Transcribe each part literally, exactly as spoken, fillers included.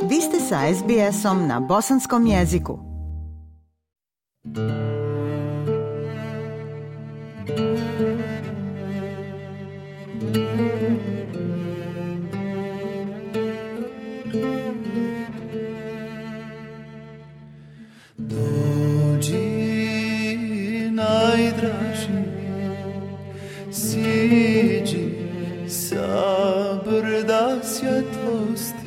Vi ste sa es be esom na bosanskom jeziku. Dođi, najdraži, siđi sa brda svjetlosti.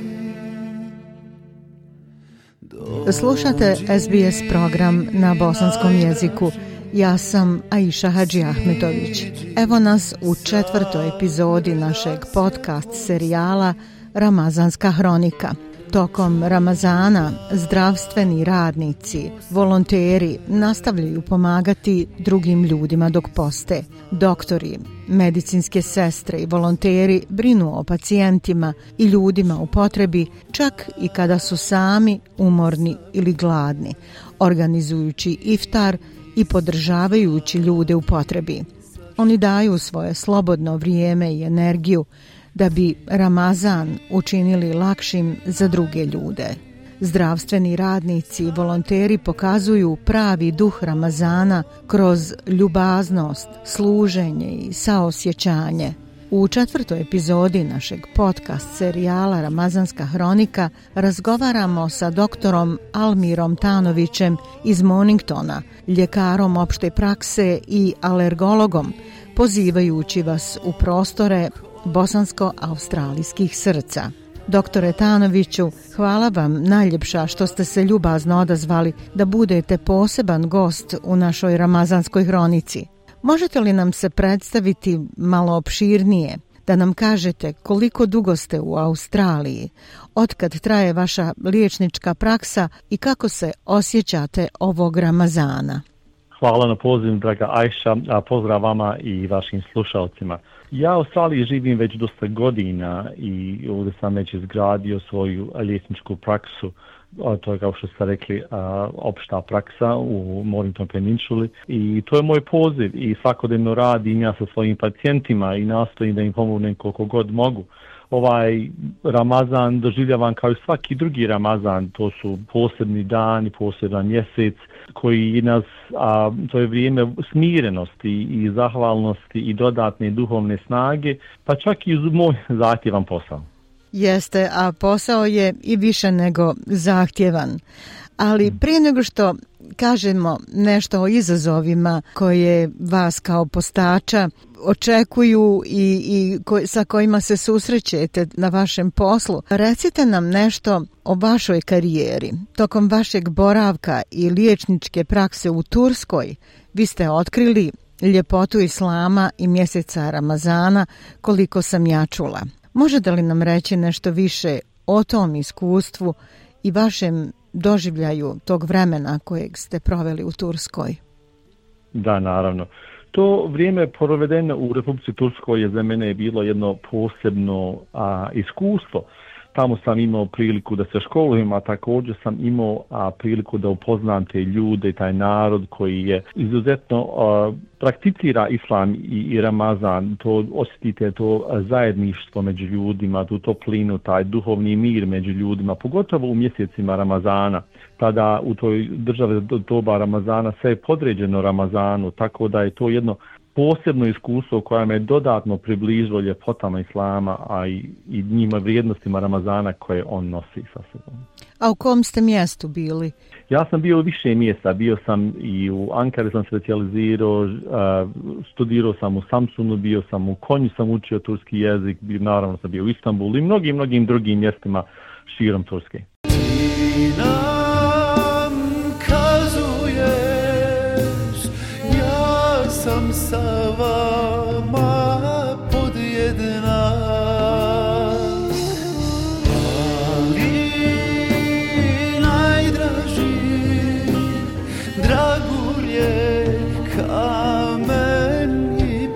Slušate es be es program na bosanskom jeziku. Ja sam Aisha Hadži Ahmetović. Evo nas u četvrtoj epizodi našeg podcast serijala Ramazanska hronika. Tokom Ramazana zdravstveni radnici, volonteri nastavljaju pomagati drugim ljudima dok poste. Doktori, medicinske sestre i volonteri brinu o pacijentima i ljudima u potrebi, čak i kada su sami umorni ili gladni, organizujući iftar i podržavajući ljude u potrebi. Oni daju svoje slobodno vrijeme i energiju da bi Ramazan učinili lakšim za druge ljude. Zdravstveni radnici i volonteri pokazuju pravi duh Ramazana kroz ljubaznost, služenje i saosjećanje. U četvrtoj epizodi našeg podcast serijala Ramazanska hronika razgovaramo sa doktorom Almirom Tanovićem iz Morningtona, ljekarom opšte prakse i alergologom, pozivajući vas u prostore bosansko-australijskih srca. Doktore Tanoviću, hvala vam najljepša što ste se ljubazno odazvali da budete poseban gost u našoj Ramazanskoj hronici. Možete li nam se predstaviti malo opširnije, da nam kažete koliko dugo ste u Australiji, otkad traje vaša liječnička praksa i kako se osjećate ovog Ramazana? Hvala na pozivu, draga Aisha, a pozdrav vama i vašim slušalcima. Ja u Australiji živim već dosta godina i ovdje sam već izgradio svoju liječničku praksu. To je, kao što ste rekli, opšta praksa u Mornington Peninsuli i to je moj poziv i svakodnevno radim ja sa svojim pacijentima i nastojim da im pomognem koliko god mogu. Ovaj Ramazan doživljavam kao i svaki drugi Ramazan, to su posebni dani, poseban mjesec koji nas, a, to je vrijeme smirenosti i zahvalnosti i dodatne duhovne snage, pa čak i uz moj zahtjevan posao. Jeste, a posao je i više nego zahtjevan. Ali prije nego što kažemo nešto o izazovima koje vas kao postača očekuju i, i ko, sa kojima se susrećete na vašem poslu, recite nam nešto o vašoj karijeri. Tokom vašeg boravka i liječničke prakse u Turskoj, vi ste otkrili ljepotu islama i mjeseca Ramazana, koliko sam ja čula. Možete li nam reći nešto više o tom iskustvu i vašem doživljaju tog vremena kojeg ste proveli u Turskoj? Da, naravno. To vrijeme provedeno u Republici Turskoj je za mene bilo jedno posebno a, iskustvo. Tamo sam imao priliku da se školujem, a također sam imao a, priliku da upoznam te ljude i taj narod koji je izuzetno a, prakticira islam i, i Ramazan. To osjetite to zajedništvo među ljudima, tu toplinu, taj duhovni mir među ljudima, pogotovo u mjesecima Ramazana. Tada u toj državi doba Ramazana sve je podređeno Ramazanu, tako da je to jedno posebno iskustvo koje me dodatno približilo ljepotama islama, a i, i njima vrijednostima Ramazana koje on nosi sa sobom. A u kom ste mjestu bili? Ja sam bio u više mjesta, bio sam i u Ankari sam specijalizirao, studirao sam u Samsunu, bio sam u Konju, sam učio turski jezik, naravno sam bio u Istanbulu i mnogim, mnogim drugim mjestima širom Turske. Sam sa vama podjednak, ali najdraži dragulje kamen i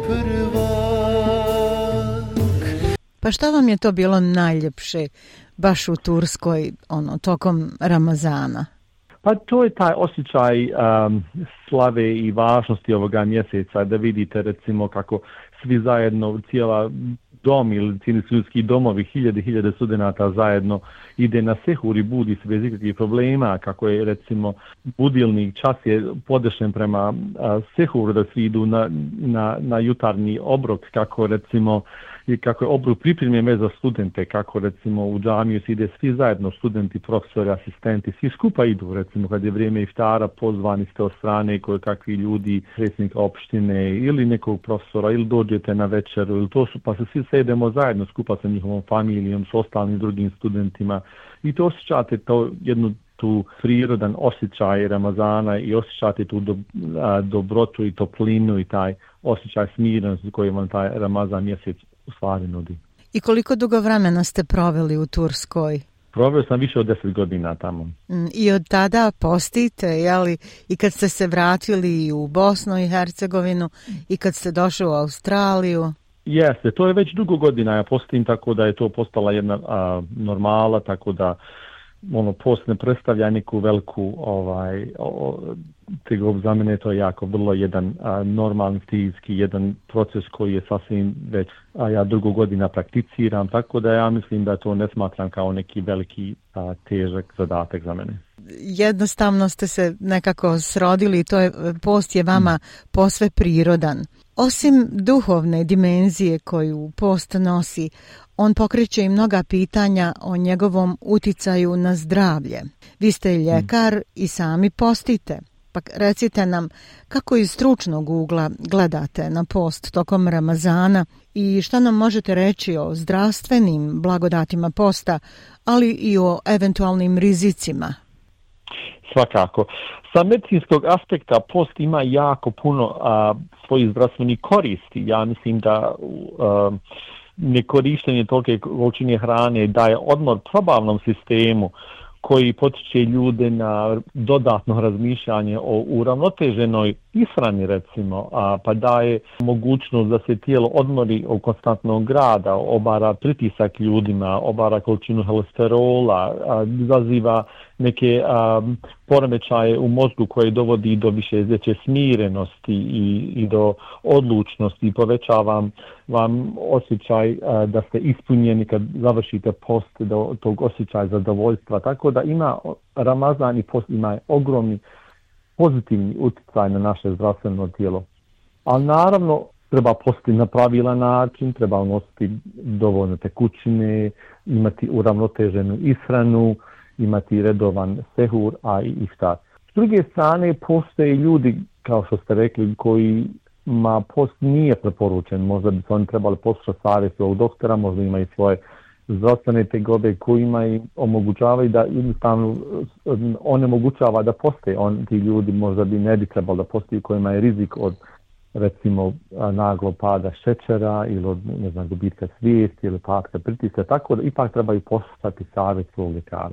prvak. Pa šta vam je to bilo najljepše baš u Turskoj, ono, tokom Ramazana? Pa to je taj osjećaj um, slave i važnosti ovoga mjeseca, da vidite recimo kako svi zajedno, cijela dom ili cijeli studentski domovi, hiljade, hiljade studenata zajedno ide na sehur i budi se bez ikakvih problema, kako je recimo budilni čas je podešen prema a, sehuru da svi idu na, na, na jutarnji obrok, kako recimo i kako je obrok pripremljen za studente, kako recimo u džamiju se ide svi zajedno, studenti, profesori, asistenti, svi skupa idu, recimo kad je vrijeme iftara, pozvani ste od strane koje kakvi ljudi, predsjednika opštine ili nekog profesora, ili dođete na večeru, ili to su, pa se svi sedemo zajedno skupa sa njihovom familijom, s ostalim drugim studentima i to osjećate to jednu tu prirodan osjećaj Ramazana i osjećate tu do, a, dobrotu i toplinu i taj osjećaj smirenosti koji vam taj Ramazan mjesec u stvari nudi. I koliko dugo vremena ste proveli u Turskoj? Proveo sam više od deset godina tamo. I od tada postite, jeli, i kad ste se vratili u Bosnu i Hercegovinu i kad ste došli u Australiju? Jeste, to je već dugo godina, ja postim tako da je to postala jedna a, normala, tako da ono post ne predstavlja neku veliku ovaj tegob, za mene to je jako vrlo jedan a, normalni stijski, jedan proces koji je sasvim već, a ja dugo godina prakticiram, tako da ja mislim da to ne smatram kao neki veliki a, težak zadatak za mene. Jednostavno ste se nekako srodili i to je, post je vama posve prirodan. Osim duhovne dimenzije koju post nosi, on pokreće i mnoga pitanja o njegovom uticaju na zdravlje. Vi ste ljekar mm. i sami postite. Pa recite nam kako iz stručnog ugla gledate na post tokom Ramazana i šta nam možete reći o zdravstvenim blagodatima posta, ali i o eventualnim rizicima. Svakako. Sa medicinskog aspekta post ima jako puno a, svojih zdravstvenih koristi. Ja mislim da a, nekorištenje tolike količine hrane daje odmor probavnom sistemu koji potiče ljude na dodatno razmišljanje o uravnoteženoj ishrani recimo, a pa daje mogućnost da se tijelo odmori od konstantnog rada, obara pritisak ljudima, obara količinu holesterola, izaziva neke a, poremećaje u mozgu koje dovodi do više veće smirenosti i, i do odlučnosti i povećava vam osjećaj a, da ste ispunjeni kad završite post, do tog osjećaja zadovoljstva. Tako da ima Ramazan i post ima ogromni pozitivni utjecaj na naše zdravstveno tijelo. Ali naravno treba postiti na pravilan način, treba unositi dovoljno tekućine, imati uravnoteženu ishranu, imati redovan sehur, a i iftar. S druge strane, postoje ljudi, kao što ste rekli, kojima post nije preporučen. Možda bi se oni trebali poslušati savjet svog doktora, možda imaju svoje zdravstvene tegobe kojima im omogućavaju da jednostavno onemogućava da postoje. On, ti ljudi možda bi ne bi trebali da postoji kojima je rizik od recimo naglo pada šećera ili od ne znam, gubitka svijesti ili padka pritiska, tako da ipak trebaju poslušati savjet svog ljekara.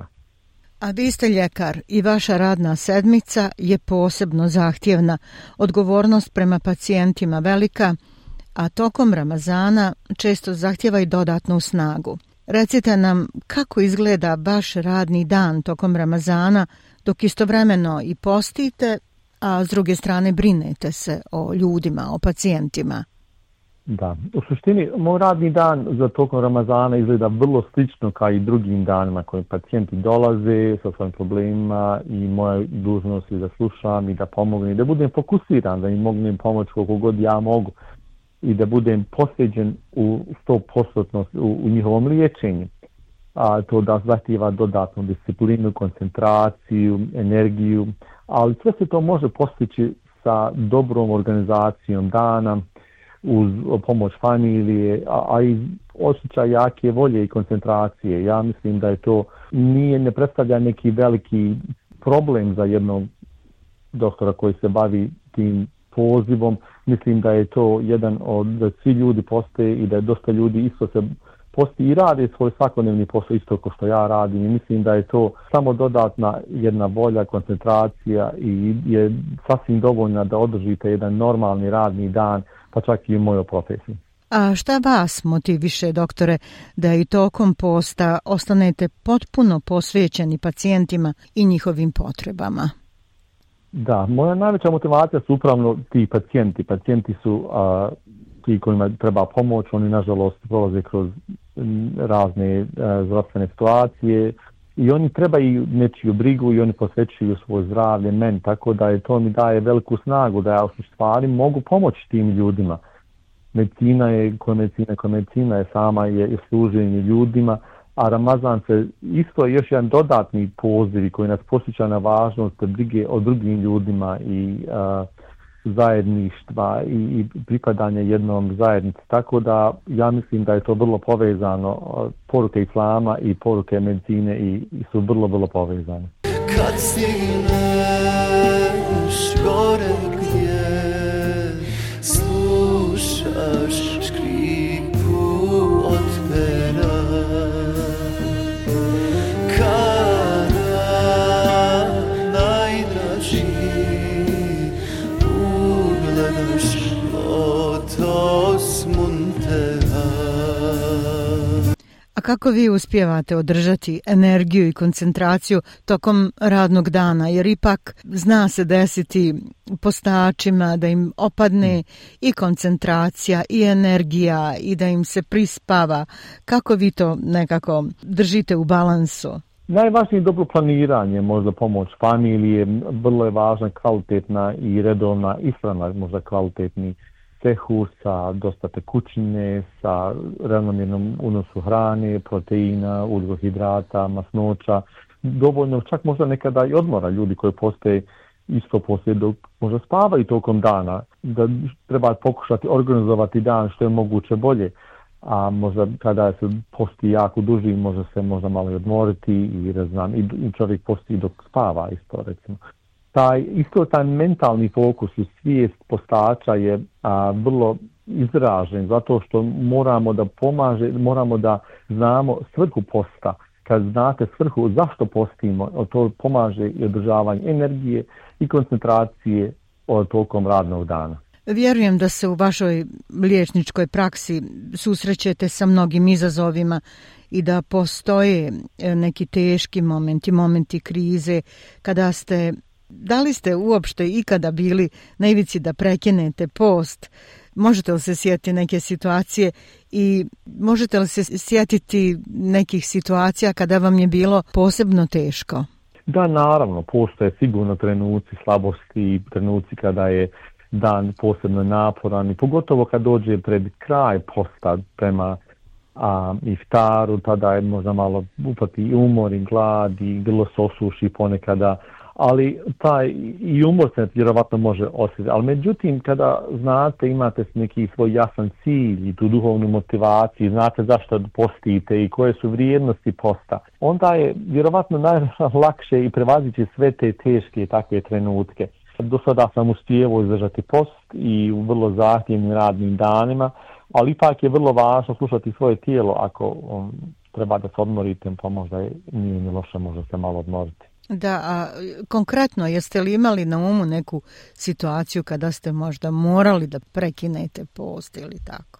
A vi ste ljekar i vaša radna sedmica je posebno zahtjevna, odgovornost prema pacijentima velika, a tokom Ramazana često zahtjeva i dodatnu snagu. Recite nam kako izgleda baš radni dan tokom Ramazana dok istovremeno i postite, a s druge strane brinete se o ljudima, o pacijentima. Da, u suštini moj radni dan za tokom Ramazana izgleda vrlo slično kao i drugim danima koji pacijenti dolaze sa svojim problemima i moja dužnost je da slušam i da pomognem i da budem fokusiran, da im mognem pomoći koliko god ja mogu i da budem posvećen u sto posto u, u njihovom liječenju. A to da zahtijeva dodatnu disciplinu, koncentraciju, energiju, ali sve se to može postići sa dobrom organizacijom dana, uz pomoć familije, a, a i osjećaj jake volje i koncentracije. Ja mislim da je to nije, ne predstavlja neki veliki problem za jednog doktora koji se bavi tim pozivom. Mislim da je to jedan od, da svi ljudi postoje i da je dosta ljudi isto se posti i rade svoj svakodnevni posao isto kao što ja radim i mislim da je to samo dodatna jedna volja, koncentracija i je sasvim dovoljna da održite jedan normalni radni dan, pa čak i u mojoj profesiji. A šta vas motiviše, doktore, da i tokom posta ostanete potpuno posvećeni pacijentima i njihovim potrebama? Da, moja najveća motivacija su upravno ti pacijenti. Pacijenti su a, ti kojima treba pomoć, oni nažalost prolaze kroz razne uh, zdravstvene situacije i oni trebaju nečiju brigu i oni posvećuju svoje zdravlje meni, tako da je to mi daje veliku snagu da ja u stvari mogu pomoći tim ljudima. Medicina je koja medicina, koja medicina je sama je, je služenje ljudima, a Ramazan se isto je još jedan dodatni poziv koji nas posjeća na važnost brige o drugim ljudima i uh, zajedništva i, i pripadanje jednom zajednici. Tako da ja mislim da je to vrlo povezano, poruke Islama i poruke medicine i, i su vrlo, vrlo povezane. Kad stigneš gore gdje slušaš škripu od pera, kada najdraži ugledaš Lotos Munteha. A kako vi uspijevate održati energiju i koncentraciju tokom radnog dana? Jer ipak zna se desiti postačima da im opadne i koncentracija i energija i da im se prispava. Kako vi to nekako držite u balansu? Najvažnije je dobro planiranje, možda pomoć familije, vrlo je važna kvalitetna i redovna ishrana, možda kvalitetni cehur sa dosta tekućine, sa ravnomjernom unosu hrane, proteina, ugljikohidrata, masnoća, dovoljno čak možda nekada i odmora ljudi koji postoje isto poslije dok možda spavaju tokom dana, da treba pokušati organizovati dan što je moguće bolje, a možda kada se posti jako duži može se možda malo i odmoriti i, znam, i čovjek posti dok spava isto recimo. Taj, isto taj mentalni fokus i svijest postača je a, vrlo izražen zato što moramo da pomaže, moramo da znamo svrhu posta. Kad znate svrhu zašto postimo, to pomaže i održavanje energije i koncentracije od tokom radnog dana. Vjerujem da se u vašoj liječničkoj praksi susrećete sa mnogim izazovima i da postoje neki teški momenti, momenti krize kada ste, da li ste uopšte ikada bili na ivici da prekinete post? Možete li se sjetiti neke situacije i možete li se sjetiti nekih situacija kada vam je bilo posebno teško? Da, naravno, postoje sigurno trenuci slabosti, trenuci kada je dan posebno naporan i pogotovo kad dođe pred kraj posta prema a, iftaru, tada je možda malo upati i umor i glad i grlo se osuši ponekada, ali taj i umor se vjerovatno može osjetiti. Ali međutim, kada znate, imate neki svoj jasan cilj i tu duhovnu motivaciju, znate zašto postite i koje su vrijednosti posta, onda je vjerovatno najlakše i prevazići sve te teške takve trenutke. Do sada sam uspjevao izdržati post i u vrlo zahtjevnim radnim danima, ali ipak je vrlo važno slušati svoje tijelo. Ako um, treba da se odmorite, pa možda je, nije ni loše, možda se malo odmoriti. Da, a konkretno jeste li imali na umu neku situaciju kada ste možda morali da prekinete post ili tako?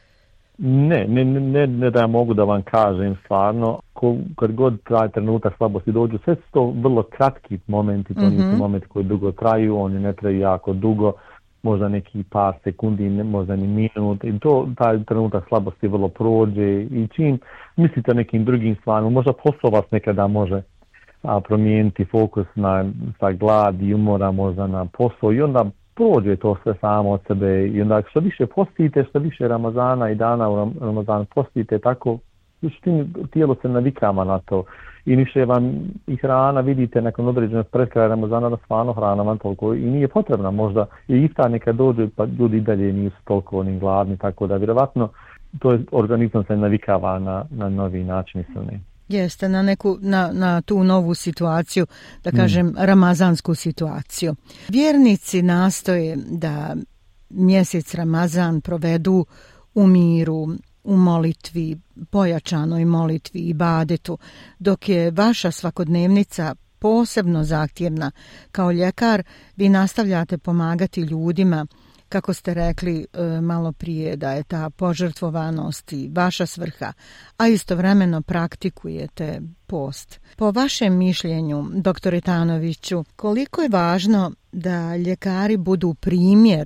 Ne, ne, ne, ne da ja mogu da vam kažem stvarno, ko, kad god traje trenutak slabosti dođu, sve su to vrlo kratki momenti, to mm-hmm. nisu momenti koji dugo traju, oni ne traju jako dugo, možda neki par sekundi, možda ni minut, i to, taj trenutak slabosti vrlo prođe i čim mislite nekim drugim stvarima, možda posao vas nekada može a, promijeniti fokus na sa glad i umora možda na posao i onda prođe to sve samo od sebe i onda što više postite, što više Ramazana i dana u Ramazanu postite, tako tijelo se navikava na to i više vam i hrana vidite nakon određenog pred kraja Ramazana da stvarno hrana vam toliko i nije potrebna možda i iftar nekad dođe pa ljudi dalje nisu toliko ni gladni, tako da vjerovatno to je, organizam se navikava na, na novi način ishrane. Jeste, na, neku, na, na tu novu situaciju, da kažem mm. ramazansku situaciju. Vjernici nastoje da mjesec Ramazan provedu u miru, u molitvi, pojačanoj molitvi i ibadetu, dok je vaša svakodnevnica posebno zahtjevna. Kao ljekar vi nastavljate pomagati ljudima, kako ste rekli e, malo prije, da je ta požrtvovanost i vaša svrha, a istovremeno praktikujete post. Po vašem mišljenju, doktore Tanoviću, koliko je važno da ljekari budu primjer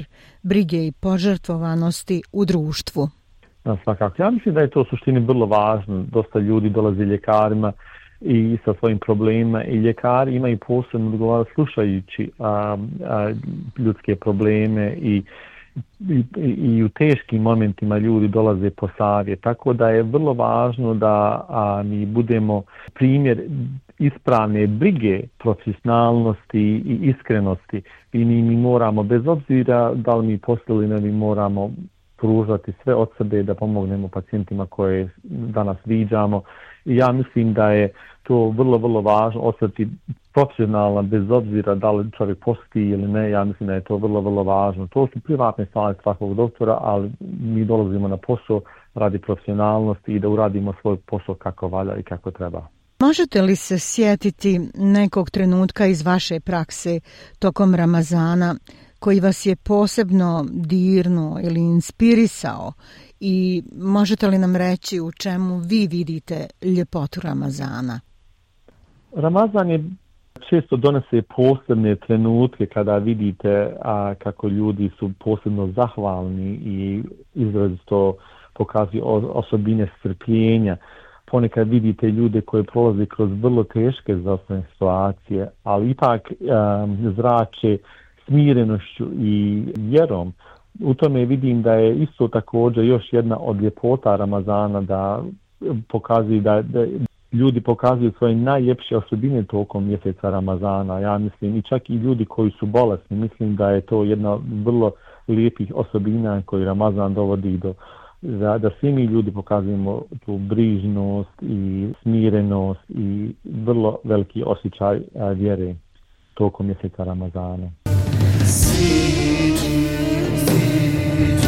brige i požrtvovanosti u društvu? Ja, svakako. Ja mislim da je to u suštini vrlo važno. Dosta ljudi dolazi ljekarima i sa svojim problemima i ljekari imaju posebno odgovarati slušajući a, a, ljudske probleme i, i, i u teškim momentima ljudi dolaze po savjet. Tako da je vrlo važno da a, mi budemo primjer ispravne brige, profesionalnosti i iskrenosti. I mi, mi moramo, bez obzira da li mi poslili, ne, mi moramo pružati sve od sebe da pomognemo pacijentima koje danas viđamo. I ja mislim da je to vrlo, vrlo važno ostati profesionalan bez obzira da li čovjek posti ili ne. Ja mislim da je to vrlo, vrlo važno. To su privatne stvari svakog doktora, ali mi dolazimo na posao radi profesionalnosti i da uradimo svoj posao kako valja i kako treba. Možete li se sjetiti nekog trenutka iz vaše prakse tokom Ramazana koji vas je posebno dirnuo ili inspirisao i možete li nam reći u čemu vi vidite ljepotu Ramazana? Ramazan je često donese posebne trenutke kada vidite a, kako ljudi su posebno zahvalni i izrazito pokazuju osobine strpljenja. Ponekad vidite ljude koji prolaze kroz vrlo teške zdravstvene situacije, ali ipak um, zrače smirenošću i vjerom. U tome vidim da je isto također još jedna od ljepota Ramazana da pokazuju da, da ljudi pokazuju svoje najljepše osobine tokom mjeseca Ramazana. Ja mislim i čak i ljudi koji su bolesni, mislim da je to jedna vrlo lijepih osobina koji Ramazan dovodi do Da, da svi mi ljudi pokazujemo tu brižnost i smirenost i vrlo veliki osjećaj a, vjere tokom mjeseca Ramazana. Siđi, siđi,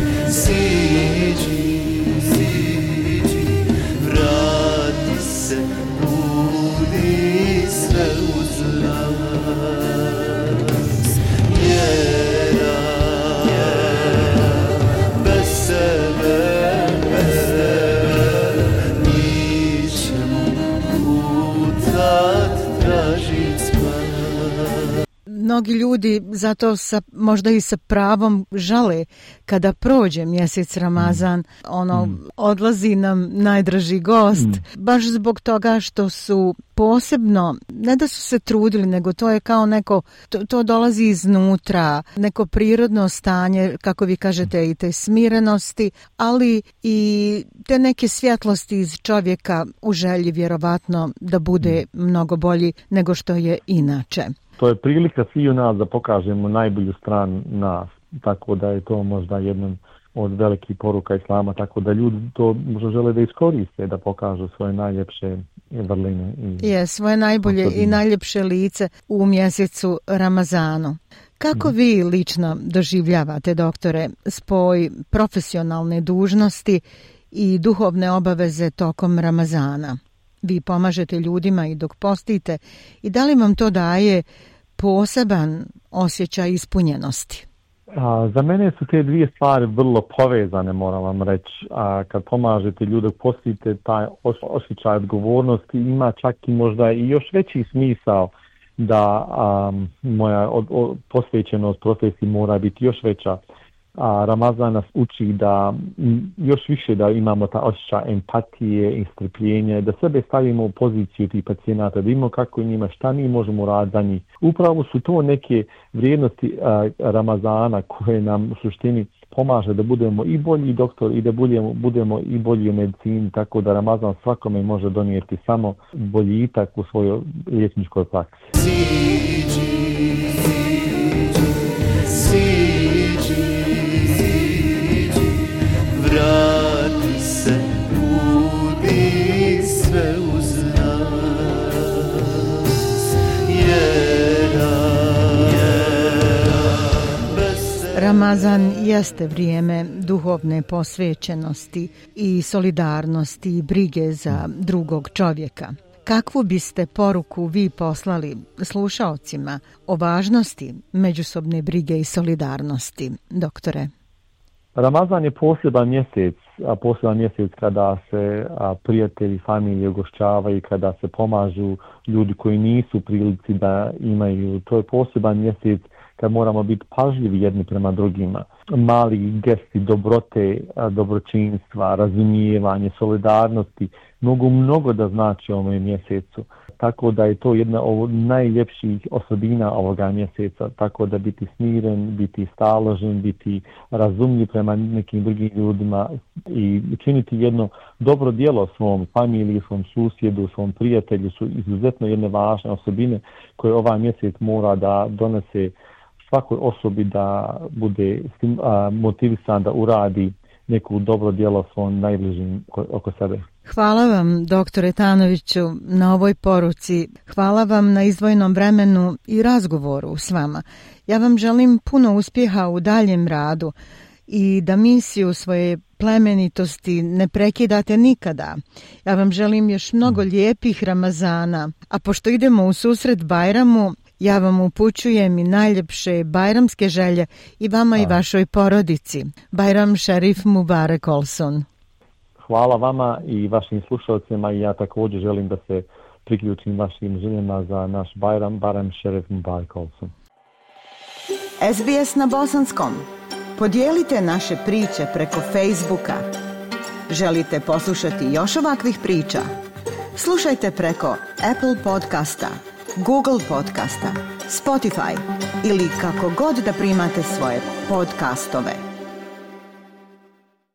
siđi, siđi, vrati se, budi sve uz nas, vjera, bez sebe, bez tebe, mi ćemo putat, tražit spas. Mnogi ljudi zato sa, možda i sa pravom žale kada prođe mjesec Ramazan, ono mm. odlazi nam najdraži gost, mm. baš zbog toga što su posebno, ne da su se trudili, nego to je kao neko, to, to dolazi iznutra, neko prirodno stanje, kako vi kažete, i te smirenosti, ali i te neke svjetlosti iz čovjeka u želji vjerovatno da bude mnogo bolji nego što je inače. To je prilika svi u nas da pokažemo najbolju stranu nas, tako da je to možda jedan od velikih poruka Islama, tako da ljudi to možda žele da iskoriste, da pokažu svoje najljepše vrline. I je, svoje najbolje osobine. I najljepše lice u mjesecu Ramazanu. Kako vi lično doživljavate, doktore, spoj profesionalne dužnosti i duhovne obaveze tokom Ramazana? Vi pomažete ljudima i dok postite i da li vam to daje poseban osjećaj ispunjenosti? A, za mene su te dvije stvari vrlo povezane, moram vam reći. A, kad pomažete ljude, postite taj osjećaj odgovornosti, ima čak i možda i još veći smisao da a, moja od, od, posvećenost profesiji mora biti još veća. A Ramazan nas uči da još više da imamo ta osjećaj empatije i strpljenja, da sebe stavimo u poziciju tih pacijenata, da imamo kako njima, šta mi možemo raditi za njih. Upravo su to neke vrijednosti a, Ramazana koje nam u suštini pomaže da budemo i bolji doktor i da budemo, budemo i bolji u medicini, tako da Ramazan svakome može donijeti samo boljitak u svojoj liječničkoj praksi. Siđi, siđi, siđi, vrati se, budi sve uz nas, jera, jera, bez sebe. Ramazan jeste vrijeme duhovne posvećenosti i solidarnosti i brige za drugog čovjeka. Kakvu biste poruku vi poslali slušaocima o važnosti međusobne brige i solidarnosti, doktore? Ramazan je poseban mjesec, a poseban mjesec kada se a, prijatelji, familije ugošćavaju, kada se pomažu ljudi koji nisu u prilici da imaju. To je poseban mjesec kad moramo biti pažljivi jedni prema drugima. Mali gesti dobrote, dobročinstva, razumijevanje, solidarnosti mogu mnogo da znači u ovom mjesecu. Tako da je to jedna od najljepših osobina ovoga mjeseca. Tako da biti smiren, biti staložen, biti razumljiv prema nekim drugim ljudima i činiti jedno dobro djelo svom familiji, svom susjedu, svom prijatelju su izuzetno jedne važne osobine koje ovaj mjesec mora da donese svakoj osobi da bude motivisan da uradi neku dobro djelo svom najbližim oko sebe. Hvala vam, doktore Tanoviću, na ovoj poruci. Hvala vam na izdvojenom vremenu i razgovoru s vama. Ja vam želim puno uspjeha u daljem radu i da misiju svoje plemenitosti ne prekidate nikada. Ja vam želim još mnogo lijepih Ramazana, a pošto idemo u susret Bajramu, ja vam upućujem i najljepše bajramske želje i vama i vašoj porodici. Bajram Šerif Mubarek olsun. Hvala vama i vašim slušalcima i ja također želim da se priključim vašim željama za naš Bajram, Bajram Šerif Mubarek olsun. S B S na bosanskom. Podijelite naše priče preko Facebooka. Želite poslušati još ovakvih priča? Slušajte preko Apple podcasta, Google podcasta, Spotify ili kako god da primate svoje podcastove.